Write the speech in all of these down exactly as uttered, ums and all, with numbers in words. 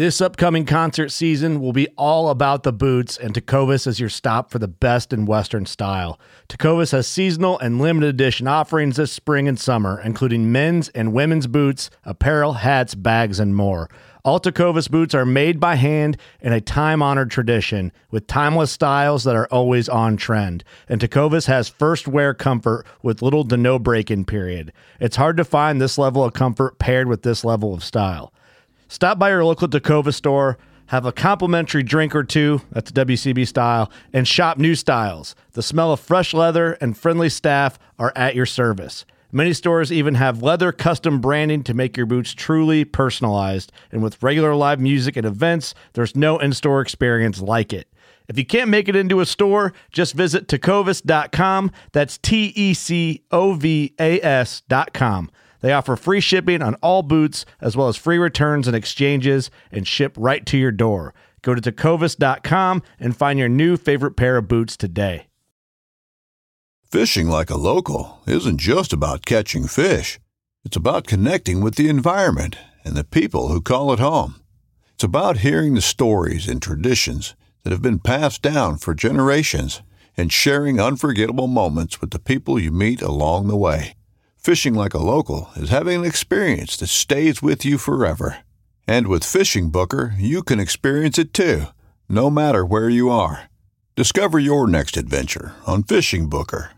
This upcoming concert season will be all about the boots, and Tecovas is your stop for the best in Western style. Tecovas has seasonal and limited edition offerings this spring and summer, including men's and women's boots, apparel, hats, bags, and more. All Tecovas boots are made by hand in a time-honored tradition with timeless styles that are always on trend. And Tecovas has first wear comfort with little to no break-in period. It's hard to find this level of comfort paired with this level of style. Stop by your local Tecovas store, have a complimentary drink or two, that's W C B style, and shop new styles. The smell of fresh leather and friendly staff are at your service. Many stores even have leather custom branding to make your boots truly personalized. And with regular live music and events, there's no in-store experience like it. If you can't make it into a store, just visit tecovas dot com. That's T E C O V A S dot com. They offer free shipping on all boots, as well as free returns and exchanges, and ship right to your door. Go to tecovas dot com and find your new favorite pair of boots today. Fishing like a local isn't just about catching fish. It's about connecting with the environment and the people who call it home. It's about hearing the stories and traditions that have been passed down for generations and sharing unforgettable moments with the people you meet along the way. Fishing like a local is having an experience that stays with you forever. And with Fishing Booker, you can experience it too, no matter where you are. Discover your next adventure on Fishing Booker.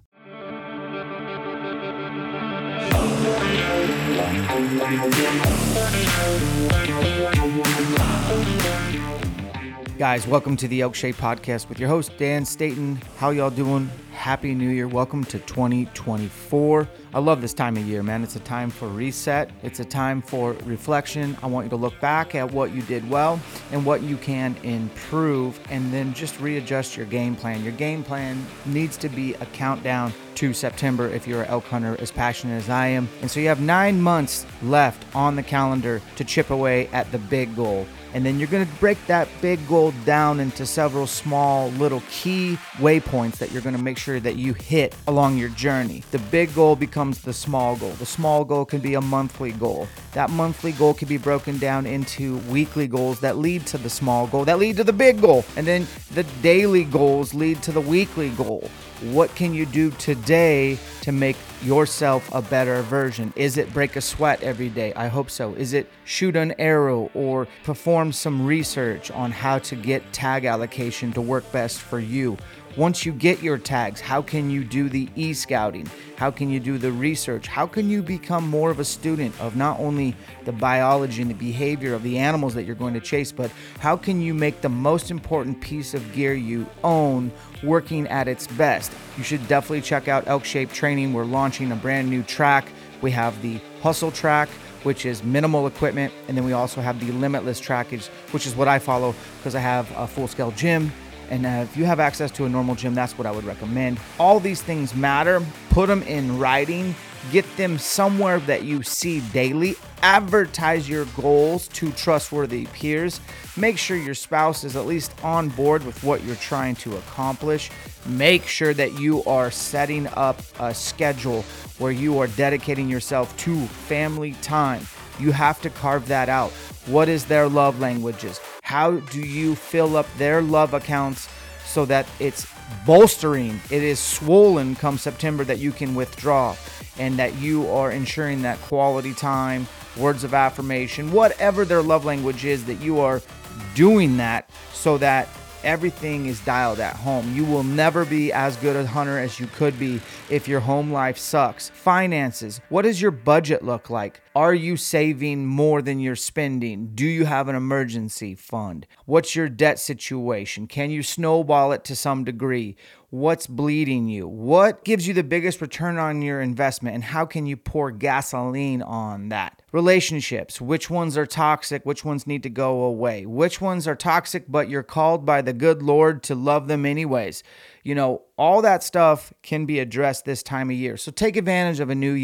Guys, welcome to the Elk Shape Podcast with your host, Dan Staton. How y'all doing? Happy New Year. Welcome to twenty twenty-four. I love this time of year, man. It's a time for reset. It's a time for reflection. I want you to look back at what you did well and what you can improve, and then just readjust your game plan. Your game plan needs to be a countdown to September if you're an elk hunter as passionate as I am. And so you have nine months left on the calendar to chip away at the big goal. And then you're going to break that big goal down into several small little key waypoints that you're going to make sure that you hit along your journey. The big goal becomes the small goal. The small goal can be a monthly goal. That monthly goal can be broken down into weekly goals that lead to the small goal, that lead to the big goal. And then the daily goals lead to the weekly goal. What can you do today to make yourself a better version? Is it break a sweat every day? I hope so. Is it shoot an arrow or perform some research on how to get tag allocation to work best for you? Once you get your tags, how can you do the e-scouting? How can you do the research? How can you become more of a student of not only the biology and the behavior of the animals that you're going to chase, but how can you make the most important piece of gear you own working at its best? You should definitely check out Elk Shape Training. We're launching a brand new track. We have the Hustle track, which is minimal equipment, and then we also have the Limitless trackage, which is what I follow because I have a full-scale gym. And uh, if you have access to a normal gym, that's what I would recommend. All these things matter. Put them in writing. Get them somewhere that you see daily. Advertise your goals to trustworthy peers. Make sure your spouse is at least on board with what you're trying to accomplish. Make sure that you are setting up a schedule where you are dedicating yourself to family time. You have to carve that out. What is their love languages? How do you fill up their love accounts so that it's bolstering, it is swollen come September, that you can withdraw, and that you are ensuring that quality time, words of affirmation, whatever their love language is, that you are doing that so that everything is dialed at home. You will never be as good a hunter as you could be if your home life sucks. Finances. What does your budget look like? Are you saving more than you're spending? Do you have an emergency fund? What's your debt situation? Can you snowball it to some degree? What's bleeding you? What gives you the biggest return on your investment, and how can you pour gasoline on that? Relationships. Which ones are toxic? Which ones need to go away? Which ones are toxic, but you're called by the good Lord to love them anyways? You know, all that stuff can be addressed this time of year. So take advantage of a new year.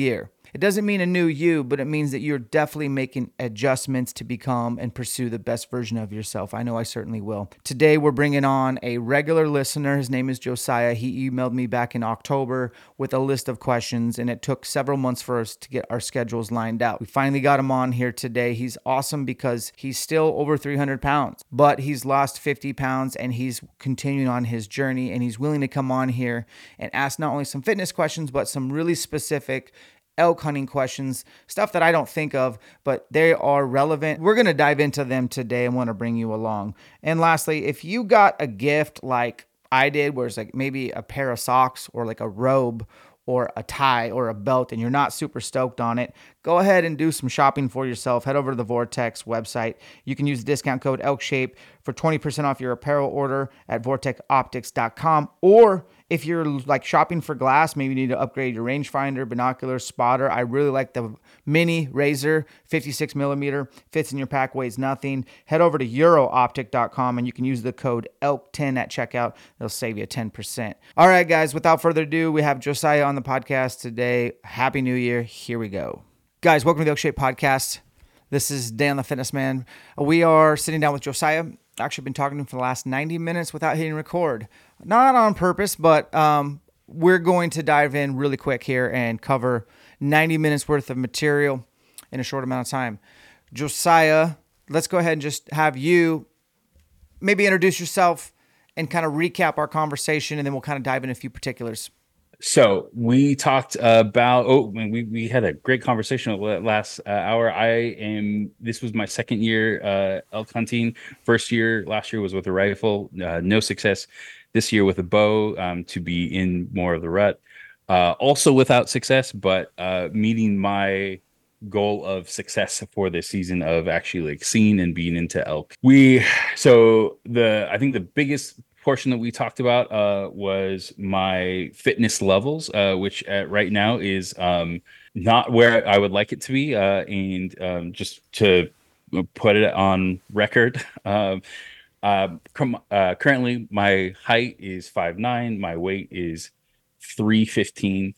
It doesn't mean a new you, but it means that you're definitely making adjustments to become and pursue the best version of yourself. I know I certainly will. Today, we're bringing on a regular listener. His name is Josiah. He emailed me back in October with a list of questions, and it took several months for us to get our schedules lined out. We finally got him on here today. He's awesome because he's still over three hundred pounds, but he's lost fifty pounds and he's continuing on his journey, and he's willing to come on here and ask not only some fitness questions, but some really specific elk hunting questions, stuff that I don't think of, but they are relevant. We're going to dive into them today and want to bring you along. And lastly, if you got a gift like I did, where it's like maybe a pair of socks or like a robe or a tie or a belt, and you're not super stoked on it, go ahead and do some shopping for yourself. Head over to the Vortex website. You can use the discount code ELKSHAPE for twenty percent off your apparel order at vortex optics dot com. Or if you're like shopping for glass, maybe you need to upgrade your rangefinder, binoculars, spotter. I really like the mini Razor fifty-six millimeter, fits in your pack, weighs nothing. Head over to euro optic dot com and you can use the code E L K ten at checkout. They'll save you ten percent. All right, guys, without further ado, we have Josiah on the podcast today. Happy New Year. Here we go. Guys, welcome to the Elk Shape Podcast. This is Dan the Fitness Man. We are sitting down with Josiah. I've actually been talking to him for the last ninety minutes without hitting record. Not on purpose, but um, we're going to dive in really quick here and cover ninety minutes worth of material in a short amount of time. Josiah, let's go ahead and just have you maybe introduce yourself and kind of recap our conversation, and then we'll kind of dive in a few particulars. So we talked about, oh, we, we had a great conversation last uh, hour. I am, this was my second year uh, elk hunting. First year, last year was with a rifle, uh, no success. This year with a bow, um, to be in more of the rut. Uh, also without success, but uh, meeting my goal of success for this season of actually like seeing and being into elk. We, so the, I think the biggest portion that we talked about uh, was my fitness levels, uh, which at right now is um, not where I would like it to be. Uh, and um, just to put it on record, um, uh, com- uh, currently my height is five nine, my weight is three fifteen.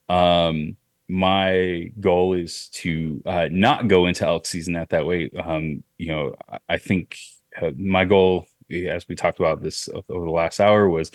Um, my goal is to uh, not go into elk season at that weight. Um, you know, I, I think uh, my goal, as we talked about this over the last hour, was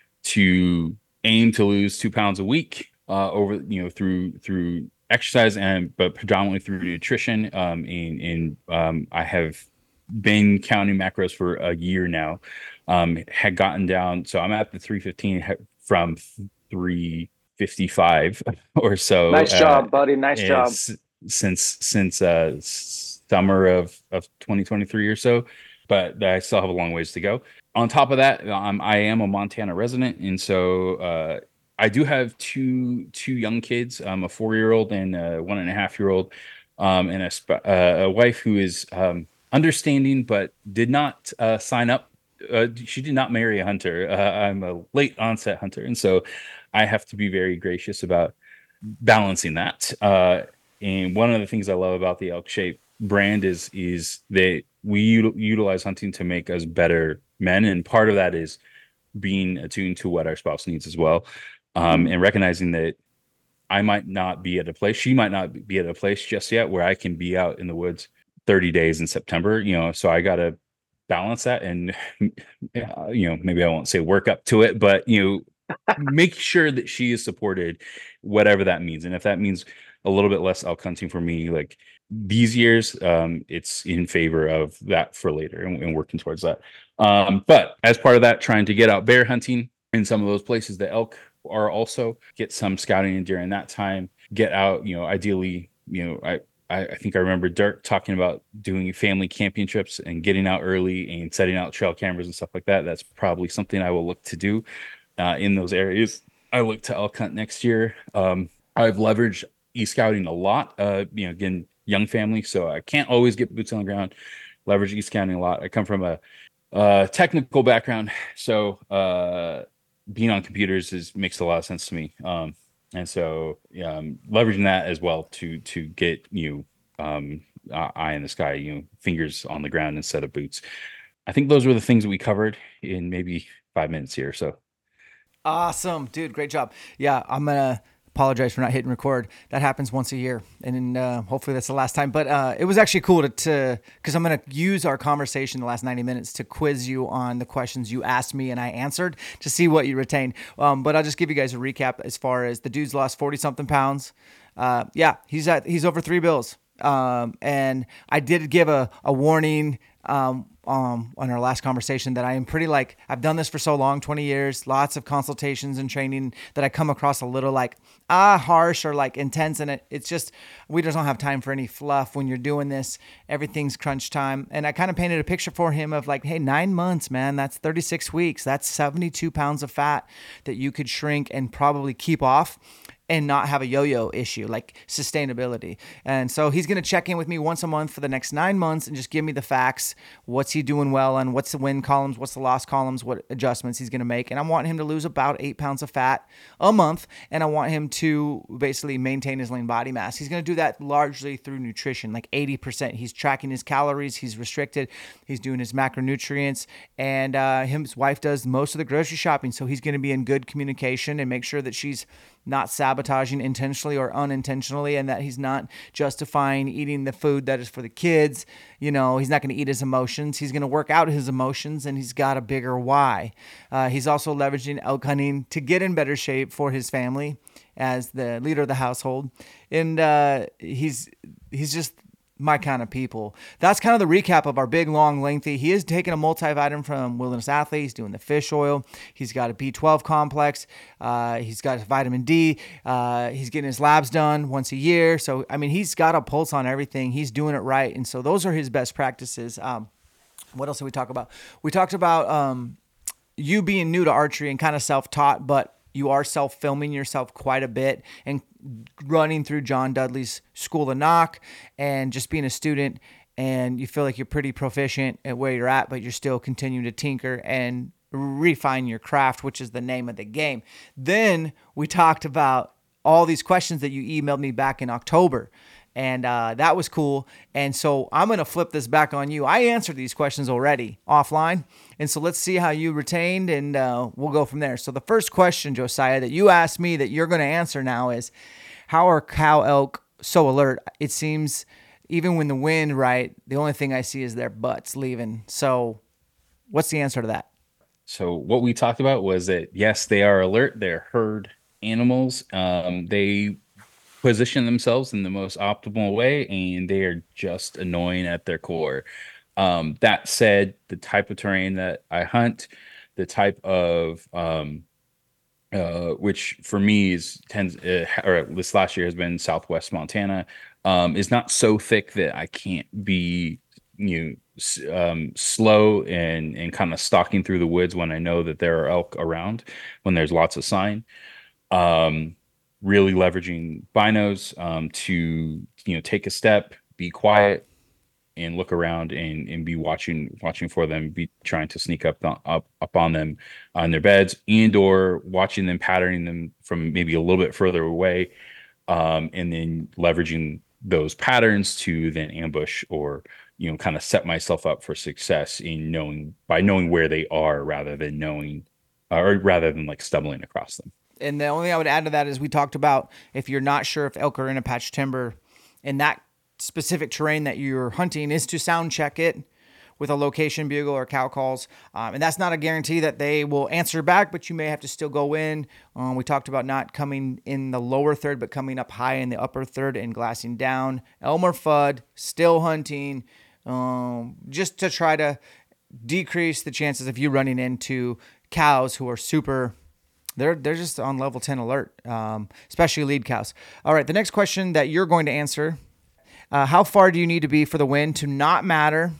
to aim to lose two pounds a week uh, over, you know, through through exercise and but predominantly through nutrition. Um, and and um, I have been counting macros for a year now. Um, had gotten down, so I'm at the three fifteen from three fifty-five or so. Nice uh, job, buddy. Nice job. S- since since uh, summer of of twenty twenty-three or so. But I still have a long ways to go. On top of that, um, I am a Montana resident, and so uh, I do have two two young kids, um, a four-year-old and a one and a half year old, um, and a, sp- uh, a wife who is um, understanding but did not uh, sign up. Uh, she did not marry a hunter. Uh, I'm a late onset hunter, and so I have to be very gracious about balancing that. Uh, and one of the things I love about the Elk Shape brand is is that we util- utilize hunting to make us better men, and part of that is being attuned to what our spouse needs as well, um, and recognizing that I might not be at a place, she might not be at a place just yet where I can be out in the woods thirty days in September, you know, so I got to balance that and, you know, maybe I won't say work up to it, but, you know, make sure that she is supported, whatever that means. And if that means a little bit less elk hunting for me, like these years, um, it's in favor of that for later and, and working towards that. Um, but as part of that, trying to get out bear hunting in some of those places that elk are also, get some scouting in during that time, get out, you know, ideally, you know, I, I think I remember Dirk talking about doing family camping trips and getting out early and setting out trail cameras and stuff like that. That's probably something I will look to do uh, in those areas. I look to elk hunt next year. Um, I've leveraged e-scouting a lot, uh, you know, again, young family, so I can't always get boots on the ground. Leverage e-scouting a lot. I come from a, a technical background, so uh, being on computers is makes a lot of sense to me. Um, and so um, leveraging that as well to to get you know, um, uh, eye in the sky, you know, fingers on the ground instead of boots. I think those were the things that we covered in maybe five minutes here. So awesome, dude, great job. Yeah, I'm gonna apologize for not hitting record. That happens once a year, and uh, hopefully that's the last time. But uh, it was actually cool to, to because I'm going to use our conversation the last ninety minutes to quiz you on the questions you asked me and I answered to see what you retained. Um, but I'll just give you guys a recap as far as the dude's lost forty something pounds. Uh, yeah, he's at he's over three bills. Um, and I did give a, a warning um, um, on our last conversation that I am pretty like, I've done this for so long, twenty years, lots of consultations and training, that I come across a little like, ah, harsh or like intense. And it, it's just, we just don't have time for any fluff when you're doing this. Everything's crunch time. And I kind of painted a picture for him of like, hey, nine months, man, that's thirty-six weeks. That's seventy-two pounds of fat that you could shrink and probably keep off and not have a yo-yo issue, like sustainability. And so he's going to check in with me once a month for the next nine months and just give me the facts. What's he doing well and what's the win columns, what's the loss columns, what adjustments he's going to make. And I want him to lose about eight pounds of fat a month. And I want him to basically maintain his lean body mass. He's going to do that largely through nutrition, like eighty percent. He's tracking his calories. He's restricted. He's doing his macronutrients. And uh, him, his wife does most of the grocery shopping. So he's going to be in good communication and make sure that she's not sabotaging intentionally or unintentionally, and that he's not justifying eating the food that is for the kids. You know, he's not going to eat his emotions. He's going to work out his emotions, and he's got a bigger why. Uh, he's also leveraging elk hunting to get in better shape for his family as the leader of the household. And uh, he's he's just my kind of people. That's kind of the recap of our big, long, lengthy. He is taking a multivitamin from Wilderness Athlete. He's doing the fish oil. He's got a B twelve complex. Uh, he's got vitamin D. Uh, he's getting his labs done once a year. So, I mean, he's got a pulse on everything. He's doing it right. And so those are his best practices. Um, what else did we talk about? We talked about um, you being new to archery and kind of self-taught, but you are self-filming yourself quite a bit and running through John Dudley's School of Nock and just being a student, and you feel like you're pretty proficient at where you're at, but you're still continuing to tinker and refine your craft, which is the name of the game. Then we talked about all these questions that you emailed me back in October. And uh, that was cool. And so I'm going to flip this back on you. I answered these questions already offline. And so let's see how you retained, and uh, we'll go from there. So the first question, Josiah, that you asked me that you're going to answer now is, how are cow elk so alert? It seems even when the wind, right, the only thing I see is their butts leaving. So what's the answer to that? So what we talked about was that, yes, they are alert. They're herd animals. Um, they position themselves in the most optimal way, and they are just annoying at their core. Um, that said, the type of terrain that I hunt, the type of um, uh, which for me is tends uh, or this last year has been Southwest Montana, um, is not so thick that I can't be you know, um, slow and and kind of stalking through the woods when I know that there are elk around, when there's lots of sign. Um, really leveraging binos um, to, you know, take a step, be quiet, and look around and, and be watching watching for them, be trying to sneak up up up on them on their beds, and or watching them, patterning them from maybe a little bit further away, um, and then leveraging those patterns to then ambush or, you know, kind of set myself up for success in knowing by knowing where they are rather than knowing or rather than like stumbling across them. And the only thing I would add to that is we talked about if you're not sure if elk are in a patch of timber in that specific terrain that you're hunting, is to sound check it with a location bugle or cow calls. Um, and that's not a guarantee that they will answer back, but you may have to still go in. Um, we talked about not coming in the lower third, but coming up high in the upper third and glassing down. Elmer Fudd, still hunting, um, just to try to decrease the chances of you running into cows who are super... They're they're just on level ten alert, um, especially lead cows. All right, the next question that you're going to answer, uh, how far do you need to be for the wind to not matter?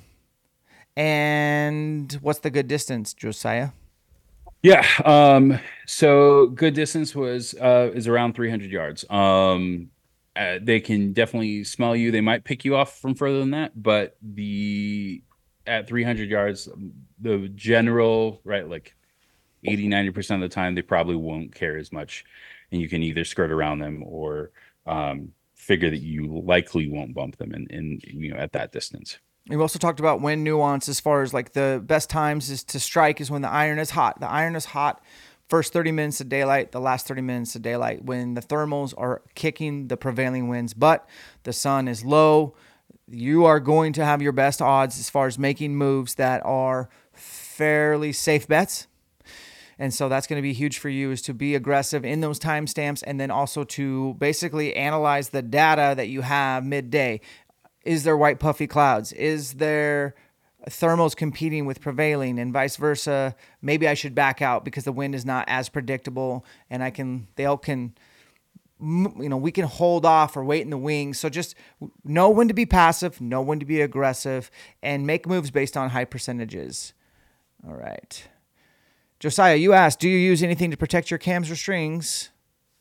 And what's the good distance, Josiah? Yeah, um, so good distance was uh, is around three hundred yards. Um, uh, they can definitely smell you. They might pick you off from further than that, but the at three hundred yards, the general, right, like eighty, ninety percent of the time, they probably won't care as much. And you can either skirt around them or um, figure that you likely won't bump them in, in, you know, at that distance. We've also talked about wind nuance as far as like the best times is to strike is when the iron is hot. The iron is hot first thirty minutes of daylight, the last thirty minutes of daylight, when the thermals are kicking the prevailing winds, but the sun is low, you are going to have your best odds as far as making moves that are fairly safe bets. And so that's going to be huge for you, is to be aggressive in those timestamps, and then also to basically analyze the data that you have midday. Is there white puffy clouds? Is there thermals competing with prevailing, and vice versa? Maybe I should back out because the wind is not as predictable, and I can, they all can, you know, we can hold off or wait in the wings. So just know when to be passive, know when to be aggressive, and make moves based on high percentages. All right. Josiah, you asked, do you use anything to protect your cams or strings?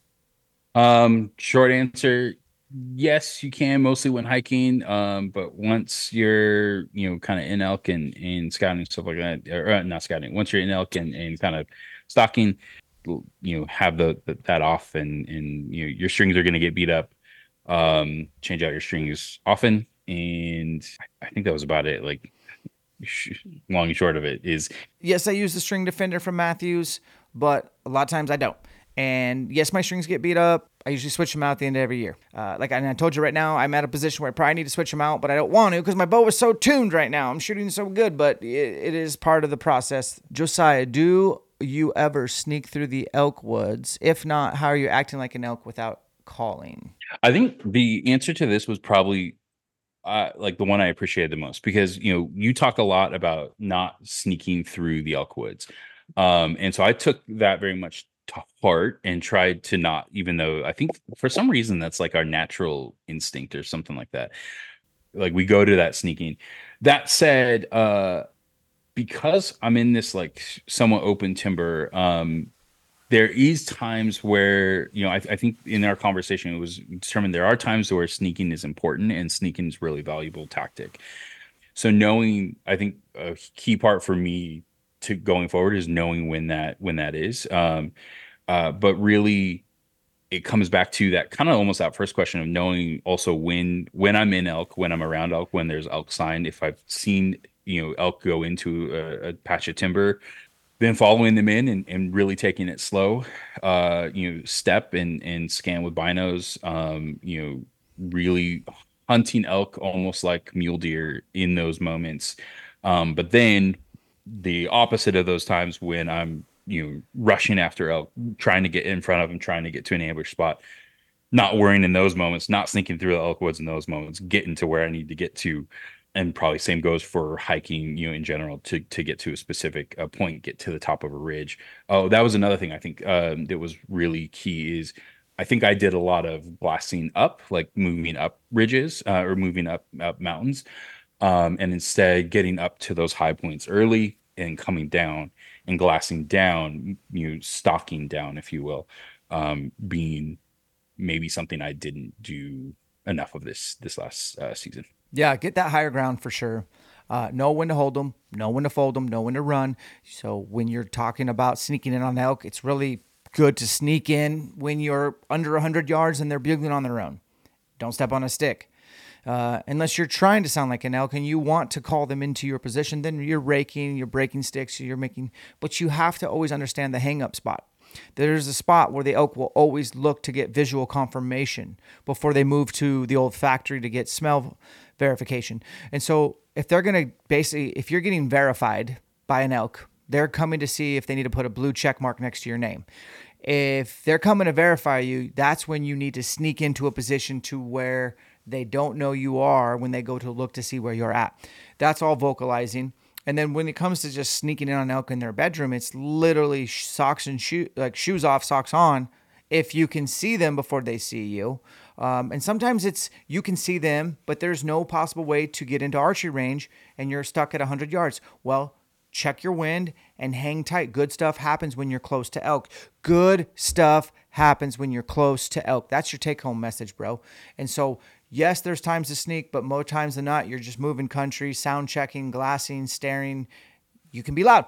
Um, short answer, yes, you can, mostly when hiking. Um, but once you're, you know, kind of in elk and, and scouting, stuff like that, or uh, not scouting, once you're in elk and, and kind of stalking, you know, have the, the that off, and, and, you know, your strings are going to get beat up. Um, change out your strings often. And I think that was about it. Like, long and short of it is, yes, I use the String Defender from Matthews, but a lot of times I don't. And yes, my strings get beat up. I usually switch them out at the end of every year. Uh, like I, I told you right now, I'm at a position where I probably need to switch them out, but I don't want to because my bow is so tuned right now. I'm shooting so good, but it, it is part of the process. Josiah, do you ever sneak through the elk woods? If not, how are you acting like an elk without calling? I think the answer to this was probably Uh, like the one I appreciated the most, because, you know, you talk a lot about not sneaking through the elk woods. Um, and so I took that very much to heart and tried to not, even though I think for some reason that's like our natural instinct or something like that. Like we go to that sneaking. That said, uh, because I'm in this like somewhat open timber, um, there is times where, you know, I, I think in our conversation, it was determined there are times where sneaking is important and sneaking is really valuable tactic. So knowing, I think a key part for me to going forward is knowing when that, when that is. Um, uh, but really it comes back to that kind of almost that first question of knowing also when, when I'm in elk, when I'm around elk, when there's elk sign, if I've seen, you know, elk go into a, a patch of timber, then following them in and, and really taking it slow, uh, you know, step and, and scan with binos, um, you know, really hunting elk almost like mule deer in those moments. Um, but then the opposite of those times when I'm, you know, rushing after elk, trying to get in front of them, trying to get to an ambush spot, not worrying in those moments, not sneaking through the elk woods in those moments, getting to where I need to get to. And probably same goes for hiking, you know, in general, to to get to a specific uh, point, get to the top of a ridge. Oh, that was another thing I think um, that was really key is I think I did a lot of blasting up, like moving up ridges uh, or moving up, up mountains. Um, and instead getting up to those high points early and coming down and glassing down, you know, stalking down, if you will, um, being maybe something I didn't do enough of this this last uh, season. Yeah, get that higher ground for sure. Uh, know when to hold them, know when to fold them, know when to run. So when you're talking about sneaking in on elk, it's really good to sneak in when you're under one hundred yards and they're bugling on their own. Don't step on a stick. Uh, unless you're trying to sound like an elk and you want to call them into your position, then you're raking, you're breaking sticks, you're making, but you have to always understand the hang up spot. There's a spot where the elk will always look to get visual confirmation before they move to the olfactory to get smell verification. And so if they're going to basically, if you're getting verified by an elk, they're coming to see if they need to put a blue check mark next to your name. If they're coming to verify you, that's when you need to sneak into a position to where they don't know you are when they go to look to see where you're at. That's all vocalizing. And then when it comes to just sneaking in on elk in their bedroom, it's literally socks and shoe, like shoes off, socks on. If you can see them before they see you. Um, and sometimes it's, you can see them, but there's no possible way to get into archery range and you're stuck at one hundred yards. Well, check your wind and hang tight. Good stuff happens when you're close to elk. Good stuff happens when you're close to elk. That's your take home message, bro. And so, yes, there's times to sneak, but more times than not, you're just moving country, sound checking, glassing, staring. You can be loud.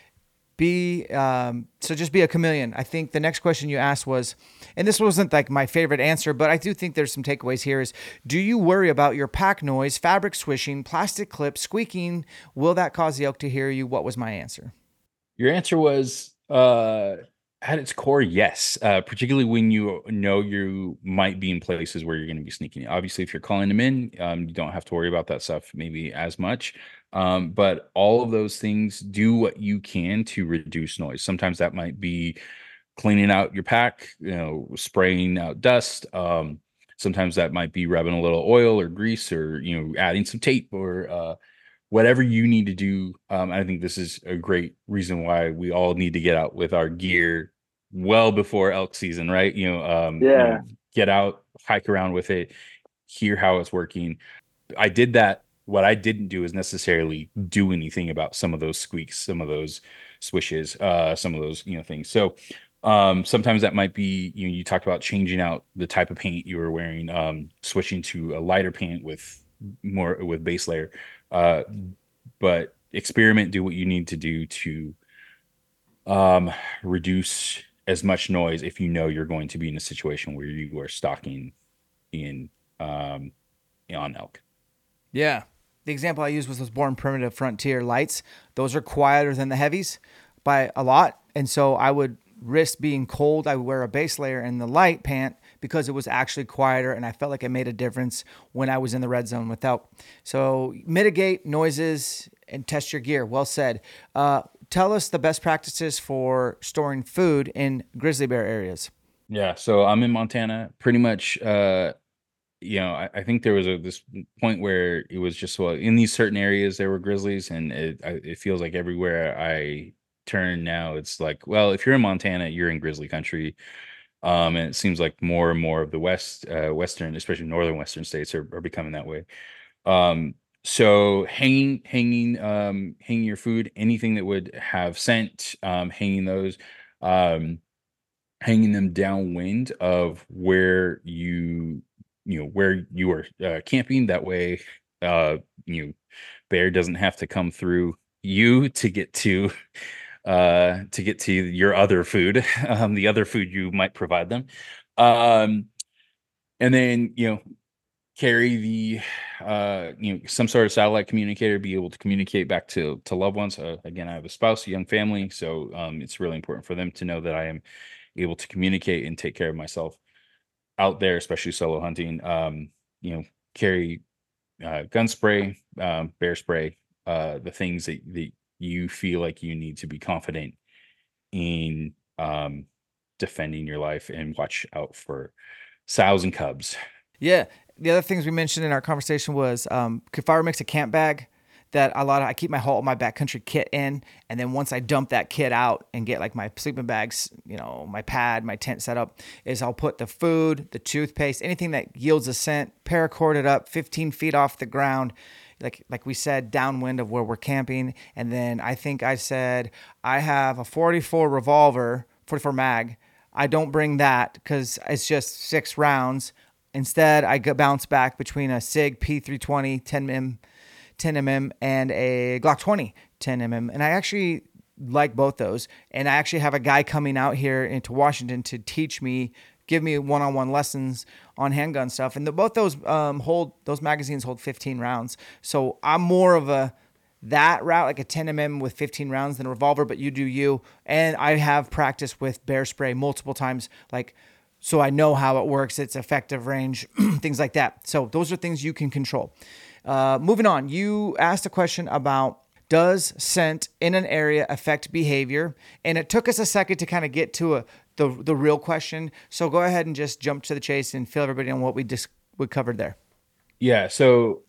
Be um, so just be a chameleon. I think the next question you asked was, and this wasn't like my favorite answer, but I do think there's some takeaways here is, do you worry about your pack noise, fabric swishing, plastic clips, squeaking? Will that cause the elk to hear you? What was my answer? Your answer was, uh, At its core, yes. Uh, particularly when you know you might be in places where you're going to be sneaking in. Obviously, if you're calling them in, um, you don't have to worry about that stuff maybe as much. Um, but all of those things, do what you can to reduce noise. Sometimes that might be cleaning out your pack, you know, spraying out dust. Um, sometimes that might be rubbing a little oil or grease, or you know, adding some tape, or uh, whatever you need to do. Um, I think this is a great reason why we all need to get out with our gear well before elk season, right? You know, um, you Yeah. know, get out, hike around with it, hear how it's working. I did that. What I didn't do is necessarily do anything about some of those squeaks, some of those swishes, uh, some of those, you know, things. So um, sometimes that might be, you know, you talked about changing out the type of paint you were wearing, um, switching to a lighter paint with more with base layer. Uh, but experiment, do what you need to do to um, reduce as much noise if you know you're going to be in a situation where you are stalking in um, on elk. Yeah. The example I used was those Born Primitive Frontier lights. Those are quieter than the heavies by a lot. And so I would risk being cold. I would wear a base layer in the light pant because it was actually quieter, and I felt like it made a difference when I was in the red zone with elk. So mitigate noises and test your gear. Well said. Uh, tell us the best practices for storing food in grizzly bear areas. Yeah. So I'm in Montana pretty much. Uh, you know, I, I think there was a this point where it was just, well, in these certain areas there were grizzlies, and it I, it feels like everywhere I turn now, it's like, well, if you're in Montana, you're in grizzly country. Um, and it seems like more and more of the west, uh, western, especially northern western states, are, are becoming that way. Um, so hanging, hanging, um, hanging your food, anything that would have scent, um, hanging those, um, hanging them downwind of where you you know where you are uh, camping. That way uh you know bear doesn't have to come through you to get to uh to get to your other food, um the other food you might provide them. um and then you know carry the uh you know some sort of satellite communicator, be able to communicate back to to loved ones. Uh, again, I have a spouse, a young family, so um it's really important for them to know that I am able to communicate and take care of myself out there, especially solo hunting. Um, you know, carry uh, gun spray, um, bear spray, uh, the things that, that you feel like you need to be confident in um, defending your life, and watch out for sows and cubs. Yeah. The other things we mentioned in our conversation was um, Kifaru makes a camp bag that a lot of, I keep my whole, my backcountry kit in. And then once I dump that kit out and get like my sleeping bags, you know, my pad, my tent set up, is I'll put the food, the toothpaste, anything that yields a scent, paracord it up fifteen feet off the ground. Like, like we said, downwind of where we're camping. And then I think I said, I have a forty-four revolver, forty-four mag. I don't bring that because it's just six rounds. Instead, I go bounce back between a SIG P three twenty ten millimeter ten millimeter and a Glock twenty ten millimeter. And I actually like both those. And I actually have a guy coming out here into Washington to teach me, give me one-on-one lessons on handgun stuff. And the, both those um, hold, those magazines hold fifteen rounds. So I'm more of a, that route, like a ten millimeter with fifteen rounds than a revolver, but you do you. And I have practiced with bear spray multiple times, like, so I know how it works, its effective range, things like that. So those are things you can control. Uh, moving on, you asked a question about, does scent in an area affect behavior? And it took us a second to kind of get to a, the the real question. So go ahead and just jump to the chase and fill everybody on what we just we covered there. Yeah. So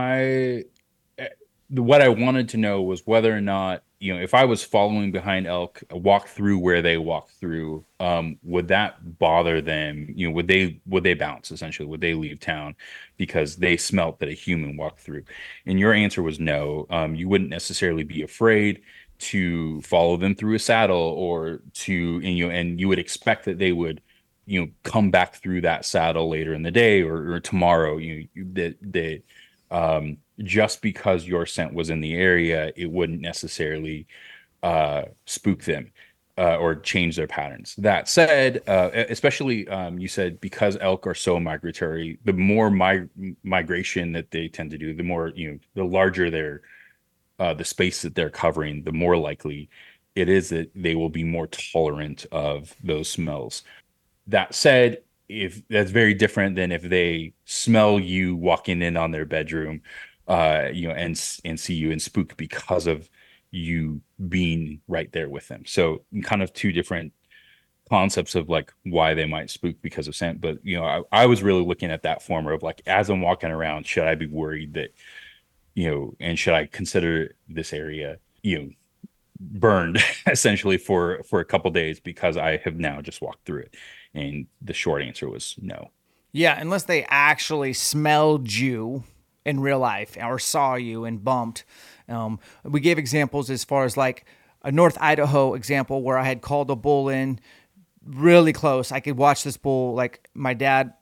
my what I wanted to know was whether or not, you know, if I was following behind elk, walk through where they walk through, um, would that bother them? You know, would they would they bounce essentially? Would they leave town because they smelt that a human walked through? And your answer was no. Um, you wouldn't necessarily be afraid to follow them through a saddle, or to, and you know, and you would expect that they would, you know, come back through that saddle later in the day, or, or tomorrow. You know, that they, um, just because your scent was in the area, it wouldn't necessarily uh, spook them uh, or change their patterns. That said, uh, especially um, you said because elk are so migratory, the more mi- migration that they tend to do, the more, you know, the larger their uh, the space that they're covering, the more likely it is that they will be more tolerant of those smells. That said, if that's very different than if they smell you walking in on their bedroom, uh, you know, and and see you and spook because of you being right there with them. So kind of two different concepts of like why they might spook because of scent. But you know, I, I was really looking at that former of like, as I'm walking around, should I be worried that, you know, and should I consider this area, you know, burned essentially for for a couple days because I have now just walked through it? And the short answer was no. Yeah, unless they actually smelled you in real life or saw you and bumped. Um, we gave examples as far as like a North Idaho example where I had called a bull in really close. I could watch this bull. Like my dad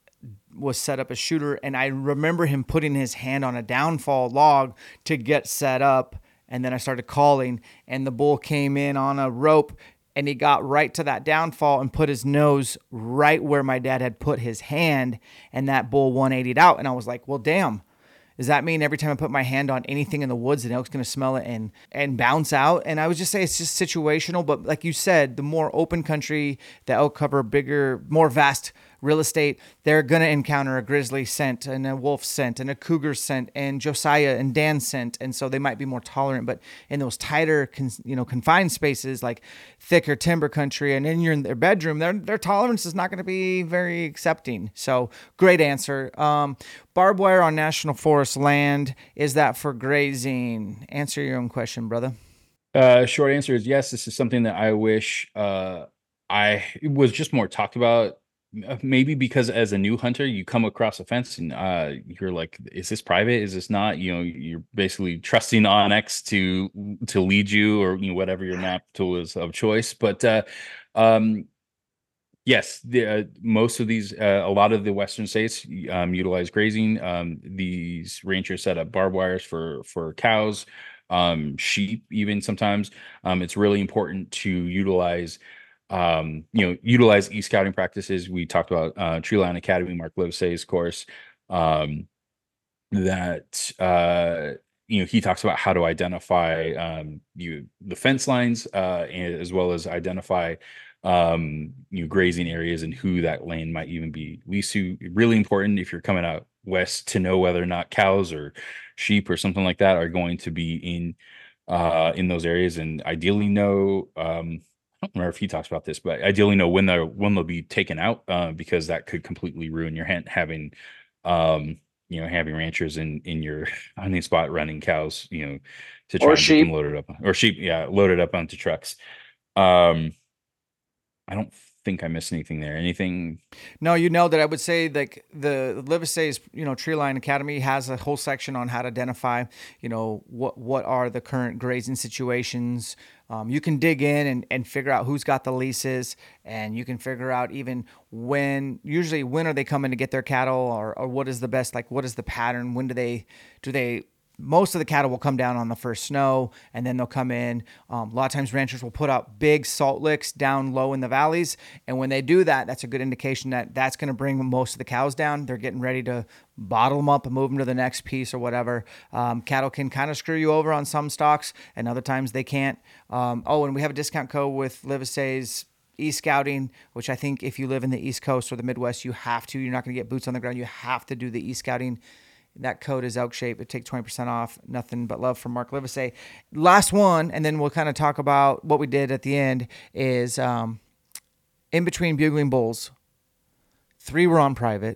was set up a shooter, and I remember him putting his hand on a downfall log to get set up. And then I started calling, and the bull came in on a rope, and he got right to that downfall and put his nose right where my dad had put his hand, and that bull one eightied out. And I was like, well, damn. Does that mean every time I put my hand on anything in the woods, the elk's going to smell it and and bounce out? And I would just say it's just situational. But like you said, the more open country, the elk cover bigger, more vast real estate, they're going to encounter a grizzly scent and a wolf scent and a cougar scent and Josiah and Dan scent. And so they might be more tolerant. But in those tighter, con, you know, confined spaces like thicker timber country, and then you're in their bedroom, their their tolerance is not going to be very accepting. So great answer. Um, barbed wire on national forest land, is that for grazing? Answer your own question, brother. Uh, short answer is yes. This is something that I wish uh, I it was just more talked about. Maybe because as a new hunter, you come across a fence and uh, you're like, "Is this private? Is this not?" You know, you're basically trusting onX to to lead you, or you know, whatever your map tool is of choice. But uh, um, yes, the, uh, most of these, uh, a lot of the Western states um, utilize grazing. Um, these ranchers set up barbed wires for for cows, um, sheep, even sometimes. Um, it's really important to utilize um, you know, utilize e-scouting practices. We talked about uh, Treeline Academy, Mark Livesay's course, um, that, uh, you know, he talks about how to identify um, you the fence lines, uh, and as well as identify um, you know, grazing areas and who that land might even be leased to. Really important if you're coming out west to know whether or not cows or sheep or something like that are going to be in uh, in those areas, and ideally know. Um, I don't remember if he talks about this, but ideally know when they're when they'll be taken out, uh, because that could completely ruin your hunt. Having, um, you know, having ranchers in in your hunting spot running cows, you know, to try Or and get sheep. them loaded up, or sheep, yeah, loaded up onto trucks. Um, I don't think I missed anything there. Anything? No, you nailed it. I would say like the Livesay's, you know, Treeline Academy has a whole section on how to identify, you know, what what are the current grazing situations. Um, you can dig in and, and figure out who's got the leases, and you can figure out even when, usually when are they coming to get their cattle, or, or what is the best, like what is the pattern? When do they, do they, most of the cattle will come down on the first snow, and then they'll come in. Um, a lot of times ranchers will put out big salt licks down low in the valleys. And when they do that, that's a good indication that that's going to bring most of the cows down. They're getting ready to bottle them up and move them to the next piece or whatever. Um, cattle can kind of screw you over on some stocks, and other times they can't. Um, oh, and we have a discount code with Livesay's e-scouting, which I think if you live in the East Coast or the Midwest, you have to. You're not going to get boots on the ground. You have to do the e-scouting. That code is Elk Shape. It takes twenty percent off. Nothing but love from Mark Livesay. Last one, and then we'll kind of talk about what we did at the end, is um, in between bugling bulls, three were on private,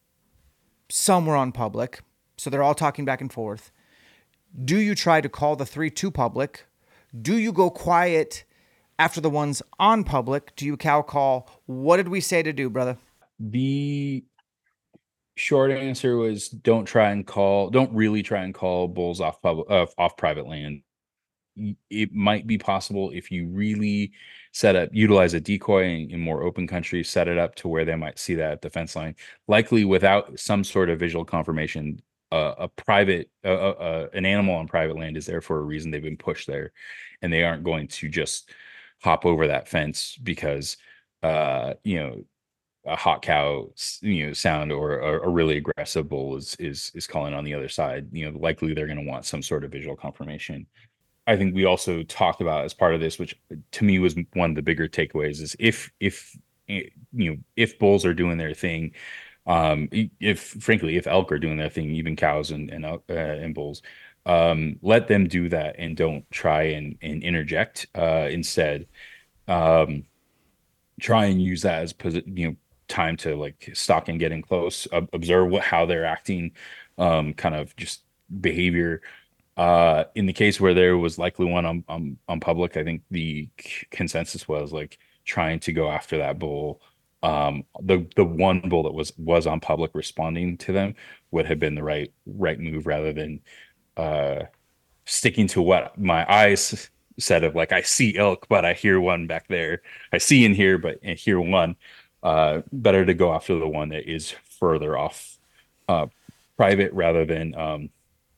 some were on public, so they're all talking back and forth. Do you try to call the three to public? Do you go quiet after the ones on public? Do you cow call? What did we say to do, brother? The short answer was don't try and call, don't really try and call bulls off public, uh, off private land. It might be possible if you really set up, utilize a decoy in, in more open country, set it up to where they might see that at the fence line. Likely without some sort of visual confirmation, uh, a private, uh, uh, an animal on private land is there for a reason. They've been pushed there, and they aren't going to just hop over that fence because, uh, you know, a hot cow, you know, sound, or a, a really aggressive bull is is is calling on the other side. You know, likely they're going to want some sort of visual confirmation. I think we also talked about as part of this, which to me was one of the bigger takeaways, is if if you know if bulls are doing their thing, um, if frankly if elk are doing their thing, even cows and and uh, and bulls, um, let them do that and don't try and and interject. Uh, instead, um, try and use that as you know time to like stalk and get in close, ob- observe what how they're acting, um, kind of just behavior. Uh, in the case where there was likely one on on, on public, I think the c- consensus was like trying to go after that bull. Um, the the one bull that was was on public responding to them would have been the right right move rather than uh sticking to what my eyes said of like I see elk, but I hear one back there. I see in here, but I hear one. Uh, better to go after the one that is further off, uh, private rather than um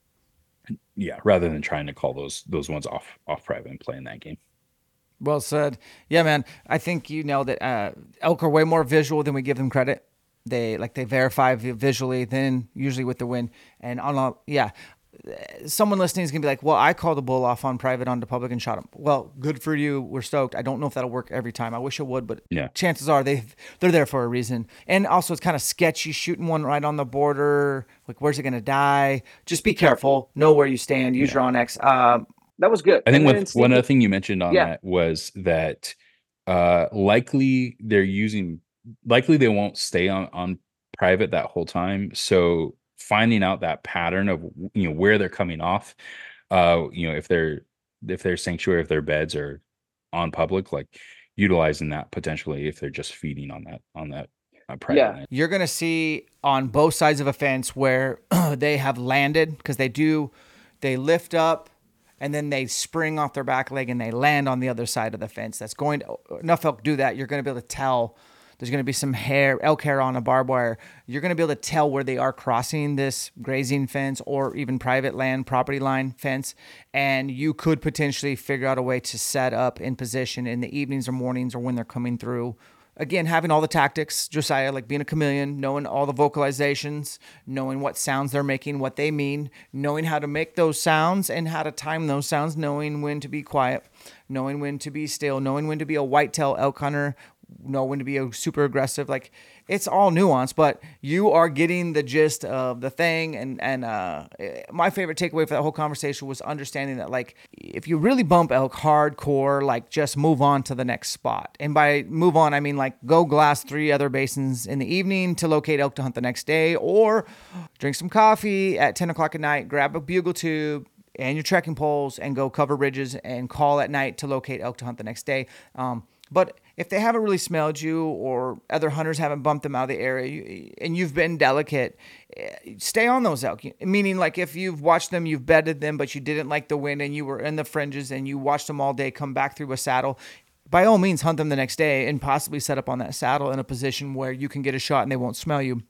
yeah, rather than trying to call those those ones off off private and playing that game. Well said. Yeah, man. I think you nailed it. Uh, elk are way more visual than we give them credit. They like they verify visually, then usually with the wind. And on a, yeah, someone listening is gonna be like, "Well, I called a bull off on private onto public and shot him." Well, good for you. We're stoked. I don't know if that'll work every time. I wish it would, but Yeah. chances are they they're there for a reason. And also, it's kind of sketchy shooting one right on the border. Like, where's it gonna die? Just be careful. Know where you stand. Use your Onyx. Um, that was good. I think And then with Steve- one other thing you mentioned on Yeah. that was that uh likely they're using likely they won't stay on on private that whole time. So finding out that pattern of you know where they're coming off, uh, you know, if they're if their sanctuary, if their beds are on public, like utilizing that potentially if they're just feeding on that on that uh, private Yeah, land. you're gonna see on both sides of a fence where they have landed because they do, they lift up and then they spring off their back leg and they land on the other side of the fence. That's going to, enough elk do that. You're going to be able to tell there's going to be some hair, elk hair on a barbed wire. You're going to be able to tell where they are crossing this grazing fence or even private land property line fence. And you could potentially figure out a way to set up in position in the evenings or mornings or when they're coming through. Again, having all the tactics, Josiah, like being a chameleon, knowing all the vocalizations, knowing what sounds they're making, what they mean, knowing how to make those sounds and how to time those sounds, knowing when to be quiet, knowing when to be still, knowing when to be a whitetail elk hunter, know when to be a super aggressive. Like, it's all nuance, but you are getting the gist of the thing. And, and, uh, my favorite takeaway for that whole conversation was understanding that, like, if you really bump elk hardcore, like, just move on to the next spot. And by move on, I mean, like, go glass three other basins in the evening to locate elk to hunt the next day, or drink some coffee at ten o'clock at night, grab a bugle tube and your trekking poles and go cover ridges and call at night to locate elk to hunt the next day. Um, But if they haven't really smelled you or other hunters haven't bumped them out of the area you, and you've been delicate, stay on those elk. Meaning, like, if you've watched them, you've bedded them, but you didn't like the wind and you were in the fringes and you watched them all day come back through a saddle, by all means, hunt them the next day and possibly set up on that saddle in a position where you can get a shot and they won't smell you.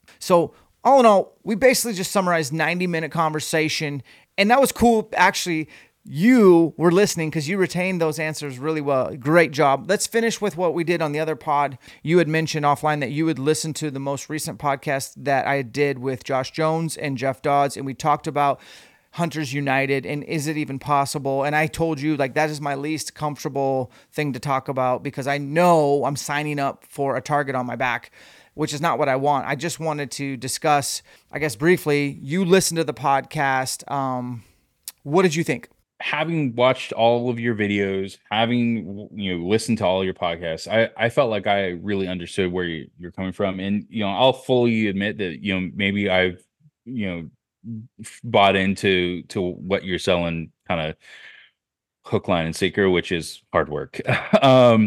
So all in all, we basically just summarized ninety minute conversation, and that was cool. Actually, you were listening because you retained those answers really well. Great job. Let's finish with what we did on the other pod. You had mentioned offline that you would listen to the most recent podcast that I did with Josh Jones and Jeff Dodds, and we talked about Hunters United and is it even possible? And I told you, like, that is my least comfortable thing to talk about because I know I'm signing up for a target on my back, which is not what I want. I just wanted to discuss, I guess, briefly. You listened to the podcast. Um, what did you think? Having watched all of your videos, having you know listened to all your podcasts, I, I felt like I really understood where you, you're coming from, and you know I'll fully admit that you know maybe I've you know bought into to what you're selling, kind of hook, line, and sinker, which is hard work. um,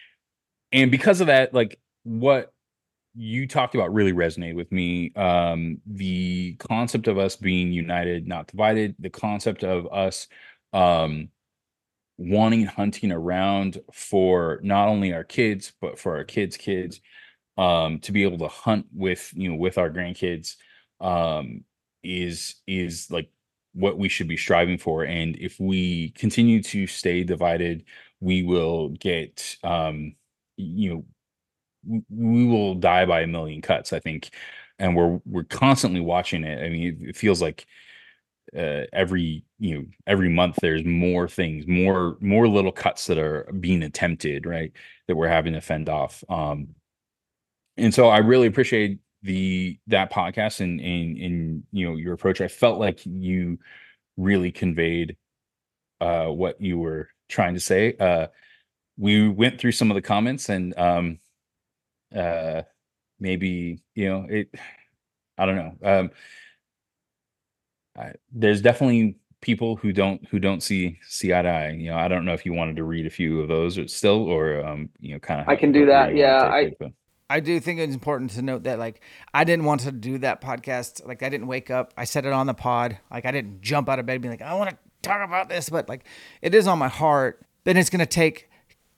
and because of that, like what you talked about really resonated with me. Um, the concept of us being united, not divided. The concept of us um wanting hunting around for not only our kids but for our kids kids, um to be able to hunt with you know with our grandkids, um is is like what we should be striving for. And if we continue to stay divided, we will get um you know w- we will die by a million cuts, I think. And we're we're constantly watching it. I mean, it, it feels like uh, every you know every month there's more things, more more little cuts that are being attempted, right, that we're having to fend off. Um, and so I really appreciate the that podcast and and and you know your approach. I felt like you really conveyed uh, what you were trying to say. Uh, we went through some of the comments, and um, uh, maybe you know it. I don't know. Um, I, there's definitely people who don't who don't see see eye to eye. You know, I don't know if you wanted to read a few of those or still, or um, you know, kind of. I can do that. Yeah, I. It, but. I do think it's important to note that, like, I didn't want to do that podcast. Like, I didn't wake up. I said it on the pod. Like, I didn't jump out of bed and be like, I want to talk about this. But, like, it is on my heart. Then it's going to take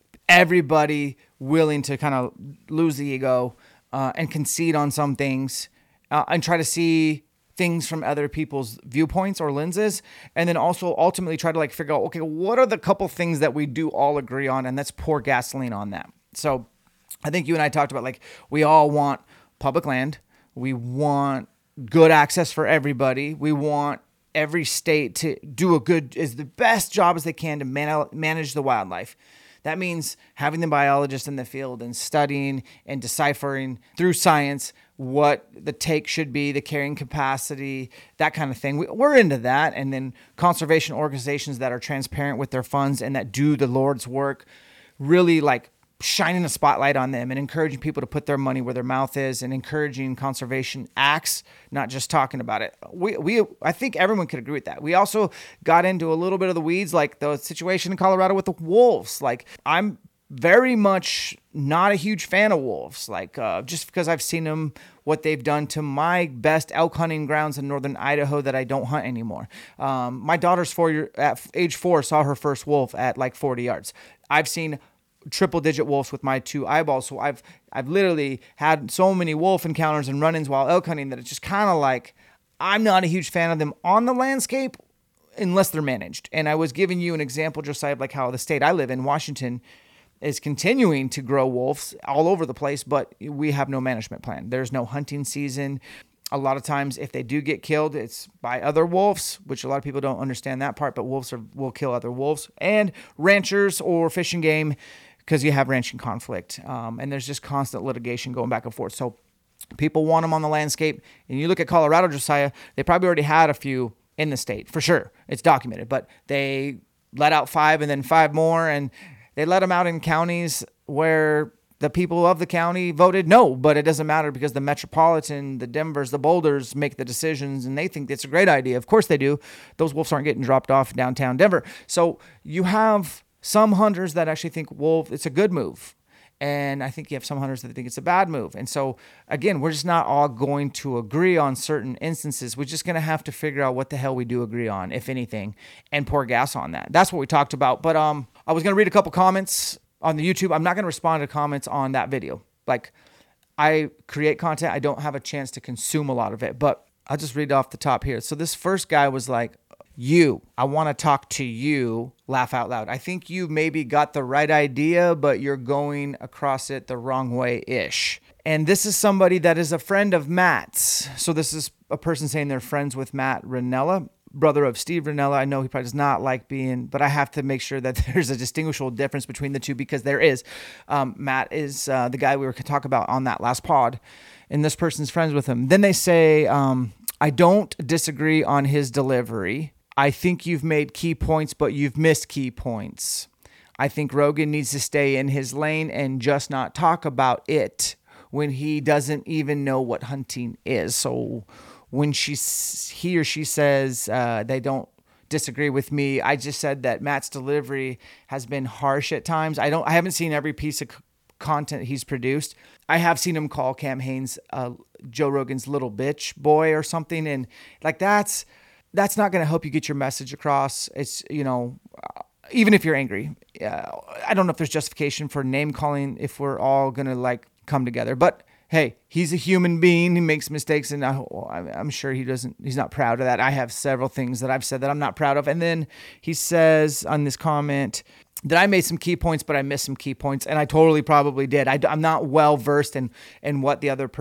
everybody willing to kind of lose the ego uh, and concede on some things uh, and try to see things from other people's viewpoints or lenses. And then also ultimately try to, like, figure out, okay, what are the couple things that we do all agree on? And let's pour gasoline on that. So I think you and I talked about, like, we all want public land. We want good access for everybody. We want every state to do a good, is the best job as they can to man- manage the wildlife. That means having the biologists in the field and studying and deciphering through science what the take should be, the carrying capacity, that kind of thing. We, we're into that. And then conservation organizations that are transparent with their funds and that do the Lord's work, really, like, shining a spotlight on them and encouraging people to put their money where their mouth is and encouraging conservation acts, not just talking about it. We, we, I think everyone could agree with that. We also got into a little bit of the weeds, like the situation in Colorado with the wolves. Like, I'm very much not a huge fan of wolves, like uh, just because I've seen them, what they've done to my best elk hunting grounds in northern Idaho that I don't hunt anymore. Um, my daughter's four year at age four saw her first wolf at like forty yards. I've seen triple digit wolves with my two eyeballs. So I've, I've literally had so many wolf encounters and run-ins while elk hunting that it's just kind of like, I'm not a huge fan of them on the landscape unless they're managed. And I was giving you an example, Josiah, of like how the state I live in, Washington, is continuing to grow wolves all over the place, but we have no management plan. There's no hunting season. A lot of times if they do get killed, it's by other wolves, which a lot of people don't understand that part, but wolves are, will kill other wolves, and ranchers or Fish and Game, because you have ranching conflict. Um, and there's just constant litigation going back and forth. So people want them on the landscape. And you look at Colorado, Josiah, they probably already had a few in the state, for sure. It's documented. But they let out five and then five more, and they let them out in counties where the people of the county voted no, but it doesn't matter because the Metropolitan, the Denvers, the Boulders make the decisions, and they think it's a great idea. Of course they do. Those wolves aren't getting dropped off downtown Denver. So you have some hunters that actually think wolf, it's a good move. And I think you have some hunters that think it's a bad move. And so, again, we're just not all going to agree on certain instances. We're just going to have to figure out what the hell we do agree on, if anything, and pour gas on that. That's what we talked about. But um, I was going to read a couple comments on the YouTube. I'm not going to respond to comments on that video. Like, I create content. I don't have a chance to consume a lot of it. But I'll just read off the top here. So this first guy was like, you, I want to talk to you, laugh out loud. I think you maybe got the right idea, but you're going across it the wrong way-ish. And this is somebody that is a friend of Matt's. So this is a person saying they're friends with Matt Ranella, brother of Steve Ranella. I know he probably does not like being, but I have to make sure that there's a distinguishable difference between the two, because there is. Um, Matt is uh, the guy we were going to talk about on that last pod, and this person's friends with him. Then they say, um, I don't disagree on his delivery. I think you've made key points, but you've missed key points. I think Rogan needs to stay in his lane and just not talk about it when he doesn't even know what hunting is. So when she, he or she says uh, they don't disagree with me, I just said that Matt's delivery has been harsh at times. I don't. I haven't seen every piece of content he's produced. I have seen him call Cam Hanes uh, Joe Rogan's little bitch boy or something, and like that's. That's not going to help you get your message across. It's, you know, uh, even if you're angry, uh, I don't know if there's justification for name calling if we're all going to like come together. But hey, he's a human being. He makes mistakes, and I, I'm sure he doesn't. He's not proud of that. I have several things that I've said that I'm not proud of. And then he says on this comment that I made some key points, but I missed some key points, and I totally probably did. I, I'm not well versed in in what the other per,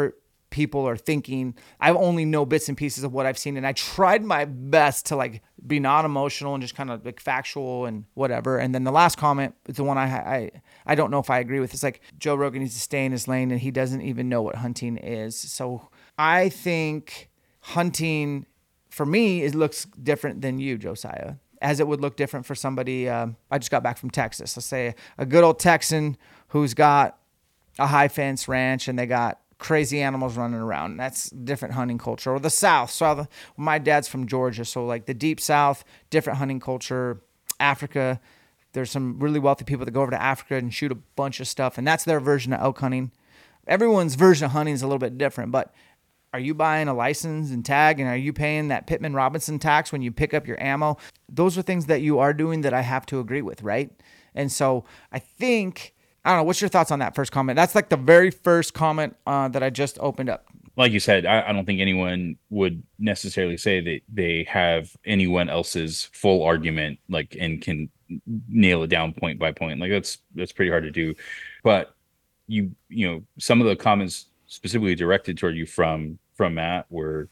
people are thinking. I only know bits and pieces of what I've seen, and I tried my best to like be not emotional and just kind of like factual and whatever. And then the last comment is the one I I I don't know if I agree with. It's like Joe Rogan needs to stay in his lane, and he doesn't even know what hunting is. So I think hunting for me it looks different than you, Josiah, as it would look different for somebody. Um, I just got back from Texas. Let's say a good old Texan who's got a high fence ranch and they got crazy animals running around. That's different hunting culture. Or the South. So the, my dad's from Georgia. So like the deep South, different hunting culture. Africa, there's some really wealthy people that go over to Africa and shoot a bunch of stuff. And that's their version of elk hunting. Everyone's version of hunting is a little bit different, but are you buying a license and tag, and are you paying that Pittman Robinson tax when you pick up your ammo? Those are things that you are doing that I have to agree with, right? And so I think, I don't know, what's your thoughts on that first comment? That's like the very first comment uh, that I just opened up. Like you said, I, I don't think anyone would necessarily say that they have anyone else's full argument, like, and can nail it down point by point. Like that's that's pretty hard to do. But you you know, some of the comments specifically directed toward you from from Matt were,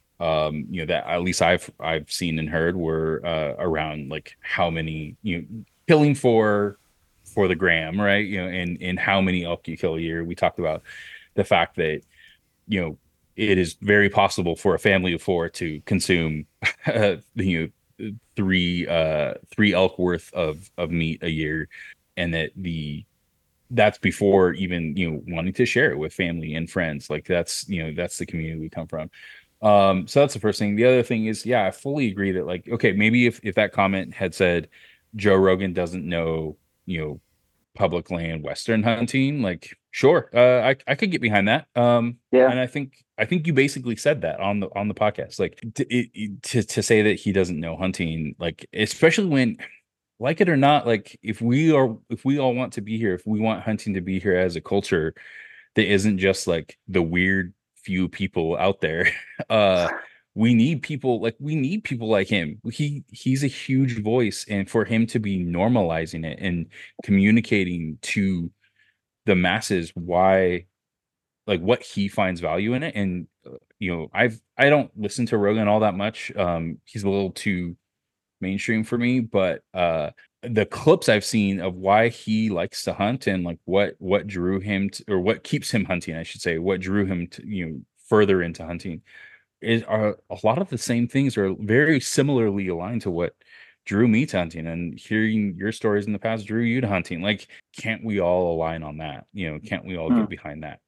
um, you know, that at least I've I've seen and heard were uh, around like how many, you know, killing for for the gram, right? You know, and and how many elk you kill a year. We talked about the fact that, you know, it is very possible for a family of four to consume, uh, you know, three uh, three elk worth of of meat a year, and that the that's before even, you know, wanting to share it with family and friends. Like that's, you know, that's the community we come from. Um, so that's the first thing. The other thing is, yeah, I fully agree that like, okay, maybe if, if that comment had said Joe Rogan doesn't know, you know, public land Western hunting, like, sure. Uh, I, I could get behind that. Um, yeah. And I think, I think you basically said that on the, on the podcast, like to, it, to, to say that he doesn't know hunting, like, especially when, like it or not, like if we are, if we all want to be here, if we want hunting to be here as a culture that isn't just like the weird few people out there, uh, we need people like we need people like him. He he's a huge voice, and for him to be normalizing it and communicating to the masses why, like what he finds value in it. And uh, you know, I've I don't listen to Rogan all that much. Um, he's a little too mainstream for me, but uh the clips I've seen of why he likes to hunt and like what what drew him to, or what keeps him hunting, I should say, what drew him to, you know, further into hunting is are a lot of the same things, are very similarly aligned to what drew me to hunting, and hearing your stories in the past drew you to hunting. Like, can't we all align on that? You know, can't we all mm. get behind that?